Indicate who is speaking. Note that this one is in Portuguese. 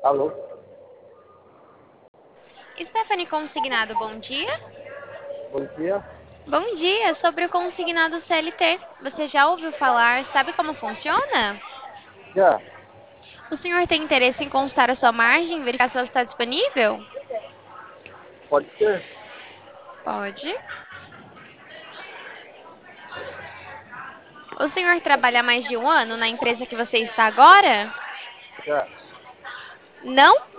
Speaker 1: Alô?
Speaker 2: Stephanie Consignado, bom dia.
Speaker 1: Bom dia?
Speaker 2: Bom dia, sobre o consignado CLT. Você já ouviu falar? Sabe como funciona?
Speaker 1: Já,
Speaker 2: O senhor tem interesse em consultar a sua margem, verificar se ela está disponível?
Speaker 1: pode ser?
Speaker 2: Pode. O senhor trabalha há mais de um ano na empresa que você está agora?
Speaker 1: Já.
Speaker 2: Não?